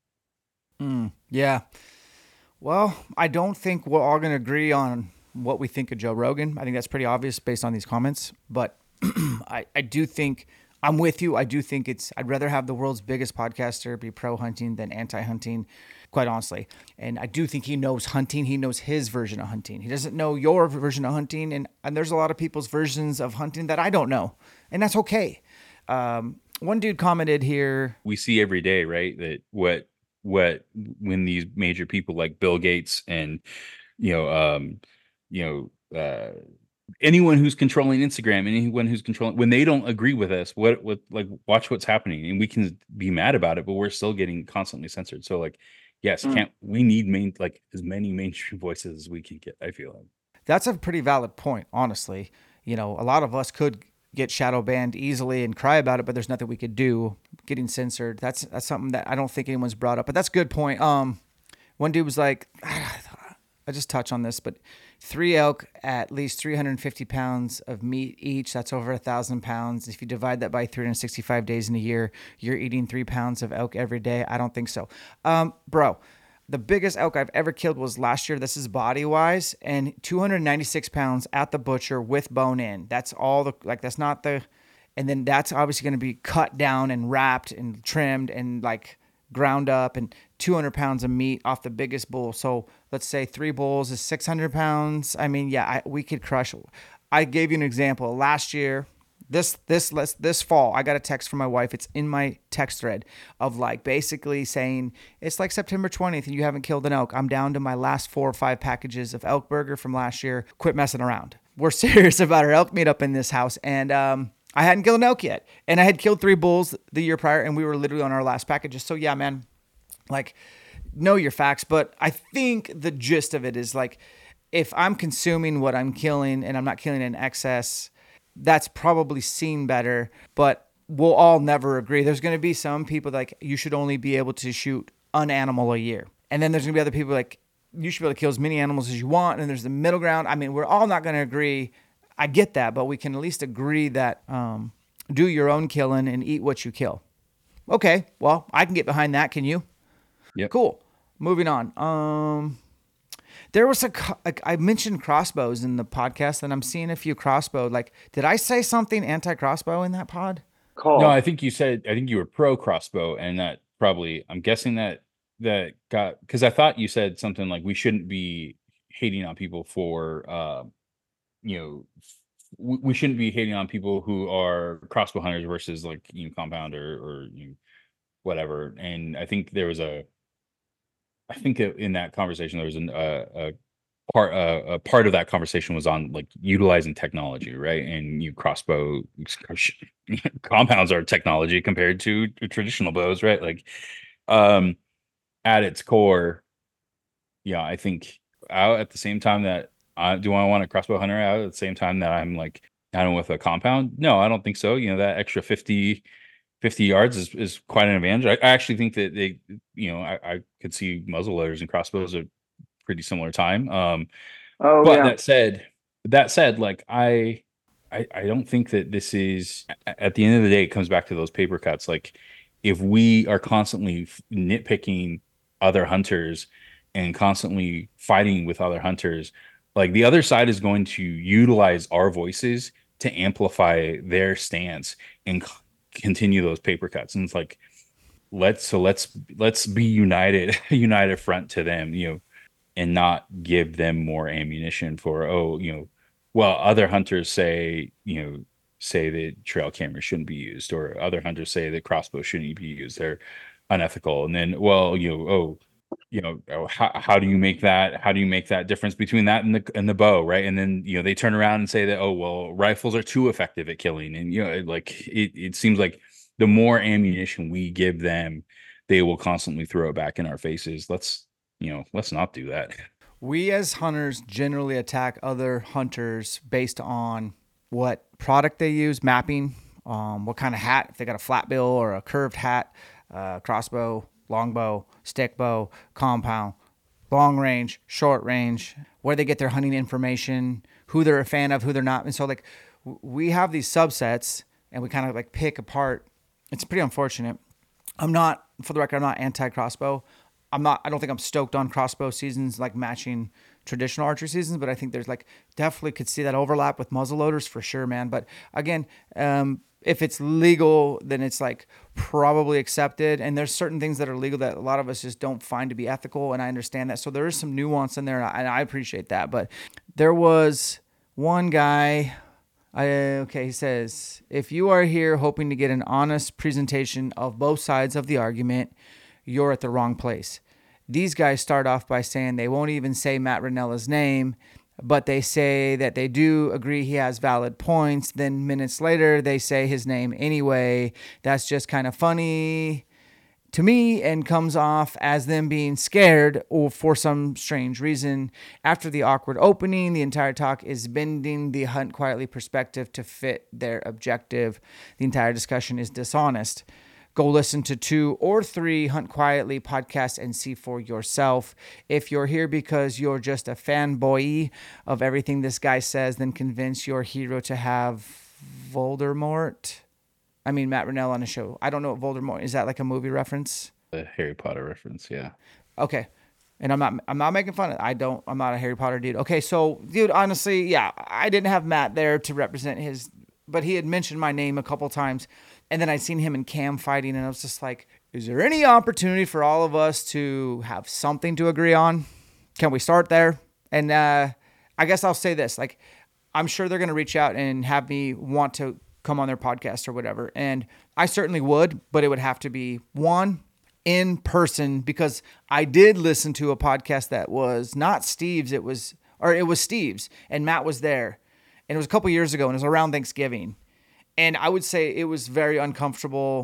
Mm, yeah. Well, I don't think we're all going to agree on what we think of Joe Rogan. I think that's pretty obvious based on these comments, but I, I do think I'm with you. I do think it's, I'd rather have the world's biggest podcaster be pro hunting than anti hunting, quite honestly. And I do think he knows hunting. He knows his version of hunting. He doesn't know your version of hunting. And, and there's a lot of people's versions of hunting that I don't know. And that's okay. Um, one dude commented here. We see every day, right? That what, what, when these major people like Bill Gates and, you know, um, you know, uh, anyone who's controlling Instagram, anyone who's controlling, when they don't agree with us, what, what, like, watch what's happening, and we can be mad about it, but we're still getting constantly censored. So, like, yes, mm. can't we need main like as many mainstream voices as we can get? I feel like that's a pretty valid point, honestly. You know, a lot of us could get shadow banned easily and cry about it, but there's nothing we could do. Getting censored, that's that's something that I don't think anyone's brought up, but that's a good point. Um, one dude was like, I just touch on this, but three elk at least three hundred fifty pounds of meat each. That's over a thousand pounds. If you divide that by three hundred sixty-five days in a year, you're eating three pounds of elk every day. I don't think so. Um, bro, the biggest elk I've ever killed was last year. This is body wise, and two hundred ninety-six pounds at the butcher with bone in. That's all the, like, that's not the, and then that's obviously going to be cut down and wrapped and trimmed and like ground up, and two hundred pounds of meat off the biggest bull. So let's say three bulls is six hundred pounds. I mean, yeah, I, we could crush. I gave you an example. Last year, this, this, this fall, I got a text from my wife. It's in my text thread of like basically saying, it's like September twentieth and you haven't killed an elk. I'm down to my last four or five packages of elk burger from last year. Quit messing around. We're serious about our elk meetup in this house. And, um, I hadn't killed an elk yet, and I had killed three bulls the year prior, and we were literally on our last packages. So yeah, man, like know your facts, but I think the gist of it is like, if I'm consuming what I'm killing and I'm not killing in excess, that's probably seen better, but we'll all never agree. There's going to be some people like, you should only be able to shoot an animal a year. And then there's going to be other people like, you should be able to kill as many animals as you want. And there's the middle ground. I mean, we're all not going to agree. I get that, but we can at least agree that um, do your own killing and eat what you kill. Okay, well, I can get behind that. Can you? Yep. Cool. Moving on. Um, there was a, like I mentioned crossbows in the podcast, and I'm seeing a few crossbow. Like, did I say something anti-crossbow in that pod? Call. No, I think you said, I think you were pro crossbow, and that probably, I'm guessing that that got, because I thought you said something like we shouldn't be hating on people for, uh, you know, we, we shouldn't be hating on people who are crossbow hunters versus like, you know, compound or, or you know, whatever. And I think there was a, I think in that conversation, there was an, uh, a part, uh, a part of that conversation was on like utilizing technology, right? And you crossbow compounds are technology compared to traditional bows, right? Like, um, at its core, yeah, I think out at the same time that I do, I want a crossbow hunter out at the same time that I'm like, I don't know, with a compound. No, I don't think so. You know, that extra fifty, fifty yards is, is quite an advantage. I, I actually think that they, you know, I, I could see muzzle loaders and crossbows are pretty similar time. Um, oh, but yeah. that said, that said, like I, I, I don't think that this is, at the end of the day, it comes back to those paper cuts. Like if we are constantly nitpicking other hunters and constantly fighting with other hunters, like the other side is going to utilize our voices to amplify their stance and c- continue those paper cuts. And it's like, let's, so let's, let's be united, united front to them, you know, and not give them more ammunition for, oh, you know, well, other hunters say, you know, say that trail cameras shouldn't be used, or other hunters say that crossbows shouldn't be used. They're unethical. And then, well, you know, oh, you know, oh, how, how do you make that, how do you make that difference between that and the, and the bow, right? And then, you know, they turn around and say that, oh, well, rifles are too effective at killing. And, you know, like, it, it seems like the more ammunition we give them, they will constantly throw it back in our faces. Let's, you know, let's not do that. We as hunters generally attack other hunters based on what product they use, mapping, um, what kind of hat, if they got a flat bill or a curved hat, uh, crossbow, longbow, stick bow, compound, long range, short range, where they get their hunting information, who they're a fan of, who they're not. And so like we have these subsets and we kind of like pick apart. It's pretty unfortunate. I'm not, for the record, I'm not anti-crossbow. I'm not, I don't think I'm stoked on crossbow seasons like matching traditional archery seasons, but I think there's like definitely could see that overlap with muzzle loaders for sure, man. But again, um, if it's legal, then it's like probably accepted. And there's certain things that are legal that a lot of us just don't find to be ethical. And I understand that. So there is some nuance in there and I appreciate that. But there was one guy, I, okay, he says, if you are here hoping to get an honest presentation of both sides of the argument, you're at the wrong place. These guys start off by saying they won't even say Matt Rinella's name, but they say that they do agree he has valid points. Then minutes later, they say his name anyway. That's just kind of funny to me and comes off as them being scared or for some strange reason. After the awkward opening, the entire talk is bending the hunt quietly perspective to fit their objective. The entire discussion is dishonest. Go listen to two or three Hunt Quietly podcasts and see for yourself. If you're here because you're just a fanboy of everything this guy says, then convince your hero to have Voldemort. I mean, Matt Rinella on a show. I don't know what Voldemort is. That like a movie reference? The Harry Potter reference, yeah. Okay. And I'm not I'm not making fun of it. I don't I'm not a Harry Potter dude. Okay, so dude, honestly, yeah, I didn't have Matt there to represent his, but he had mentioned my name a couple times. And then I'd seen him and Cam fighting, and I was just like, is there any opportunity for all of us to have something to agree on? Can we start there? And uh, I guess I'll say this. Like, I'm sure they're going to reach out and have me want to come on their podcast or whatever. And I certainly would, but it would have to be, one, in person, because I did listen to a podcast that was not Steve's. It was, or it was Steve's, and Matt was there. And it was a couple years ago, and it was around Thanksgiving. And I would say it was very uncomfortable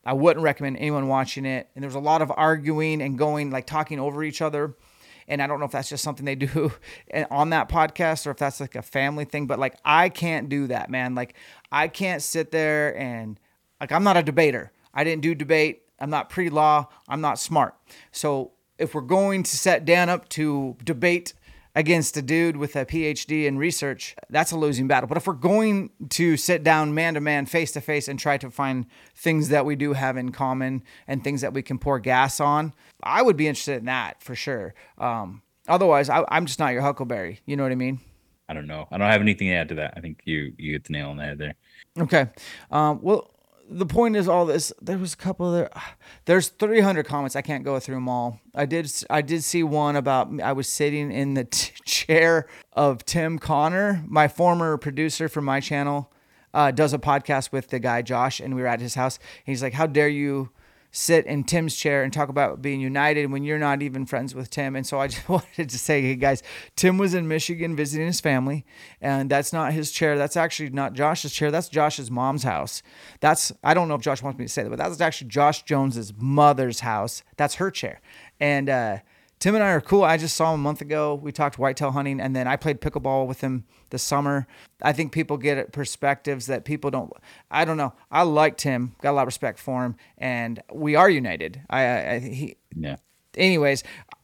I wouldn't recommend anyone watching it. And there was a lot of arguing and going, like talking over each other. And I don't know if that's just something they do on that podcast or if that's like a family thing, but like, I can't do that, man. Like I can't sit there and like, I'm not a debater. I didn't do debate. I'm not pre-law. I'm not smart. So if we're going to set Dan up to debate against a dude with a P H D in research, that's a losing battle. But if we're going to sit down man to man, face to face, and try to find things that we do have in common and things that we can pour gas on, I would be interested in that for sure. Um, otherwise, I, I'm just not your Huckleberry. You know what I mean? I don't know. I don't have anything to add to that. I think you you hit the nail on the head there. Okay. Um, well, the point is all this. There was a couple there. There's three hundred comments. I can't go through them all. I did. I did see one about I was sitting in the t- chair of Tim Connor, my former producer for my channel, uh, does a podcast with the guy Josh, and we were at his house. And he's like, "How dare you sit in Tim's chair and talk about being united when you're not even friends with Tim?" And so I just wanted to say, hey guys, Tim was in Michigan visiting his family, and that's not his chair. That's actually not Josh's chair. That's Josh's mom's house. That's, I don't know if Josh wants me to say that, but that's actually Josh Jones's mother's house. That's her chair. And uh, Tim and I are cool. I just saw him a month ago. We talked whitetail hunting, and then I played pickleball with him this summer. I think people get perspectives that people don't. I don't know. I liked him. Got a lot of respect for him, and we are united. I, I he. Yeah. Anyways,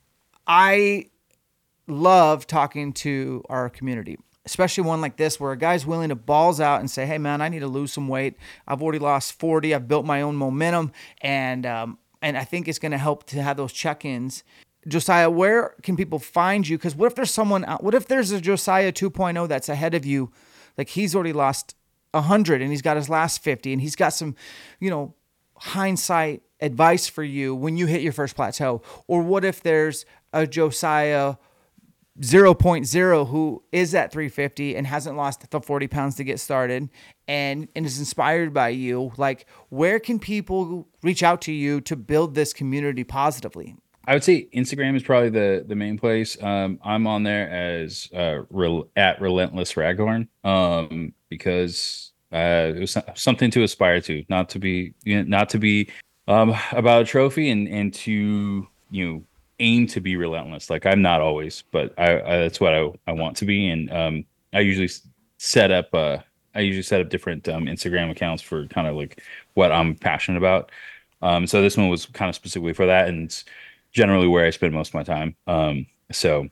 I love talking to our community, especially one like this where a guy's willing to balls out and say, "Hey, man, I need to lose some weight. I've already lost forty. I've built my own momentum, and um, and I think it's going to help to have those check-ins." Josiah, where can people find you? Because what if there's someone out, what if there's a Josiah two point oh that's ahead of you? Like he's already lost one hundred and he's got his last fifty and he's got some, you know, hindsight advice for you when you hit your first plateau. Or what if there's a Josiah zero point oh who is at three fifty and hasn't lost the forty pounds to get started and, and is inspired by you? Like, where can people reach out to you to build this community positively? I would say Instagram is probably the the main place. Um, I'm on there as uh, rel- at Relentless Raghorn um, because uh, it was something to aspire to, not to be you know, not to be um, about a trophy, and and to you know aim to be relentless. Like I'm not always, but I, I that's what I, I want to be, and um, I usually set up uh, I usually set up different um, Instagram accounts for kind of like what I'm passionate about. Um, so this one was kind of specifically for that, and it's generally where I spend most of my time. Um, so,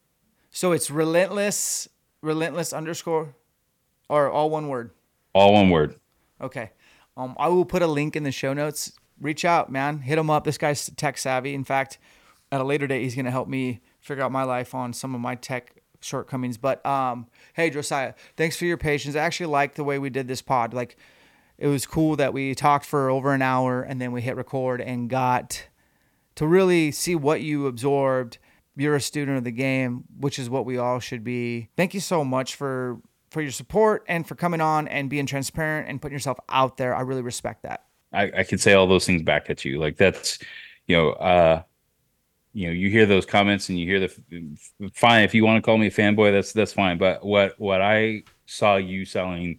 so it's relentless, relentless underscore, or all one word. All one word. Okay. Um, I will put a link in the show notes. Reach out, man. Hit him up. This guy's tech savvy. In fact, at a later date, he's going to help me figure out my life on some of my tech shortcomings. But um, hey, Josiah, thanks for your patience. I actually like the way we did this pod. Like, it was cool that we talked for over an hour and then we hit record and got to really see what you absorbed. You're a student of the game, which is what we all should be. Thank you so much for, for your support and for coming on and being transparent and putting yourself out there. I really respect that. I, I can say all those things back at you. Like that's, you know, uh, you know, you hear those comments and you hear the, fine, if you want to call me a fanboy, that's, that's fine. But what, what I saw you selling,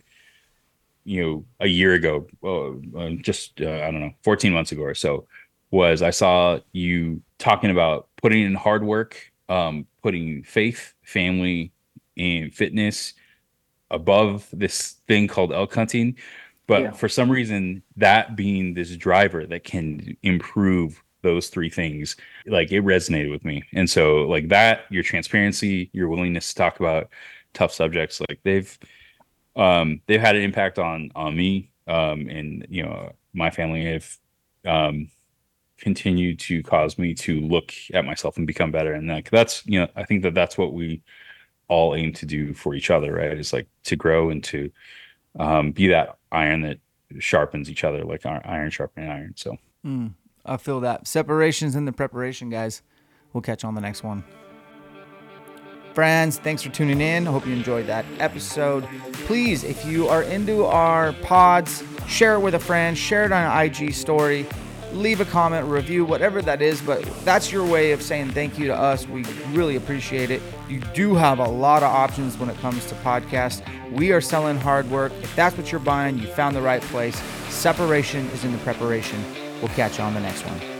you know, a year ago, uh, just, uh, I don't know, fourteen months ago or so, was I saw you talking about putting in hard work, um, putting faith, family, and fitness above this thing called elk hunting. But yeah. For some reason, that being this driver that can improve those three things, like it resonated with me. And so like that, your transparency, your willingness to talk about tough subjects, like they've, um, they've had an impact on, on me. Um, and, you know, my family have, um, continue to cause me to look at myself and become better. And like, that's, you know, I think that that's what we all aim to do for each other, right? It's like to grow and to um, be that iron that sharpens each other, like iron sharpening iron. So mm, I feel that. Separation's in the preparation, guys. We'll catch you on the next one. Friends, thanks for tuning in. I hope you enjoyed that episode. Please, if you are into our pods, share it with a friend, share it on an I G story. leave a comment, review, whatever that is, but that's your way of saying thank you to us. We really appreciate it. You do have a lot of options when it comes to podcasts. We are selling hard work. If that's what you're buying, you found the right place. Separation is in the preparation. We'll catch you on the next one.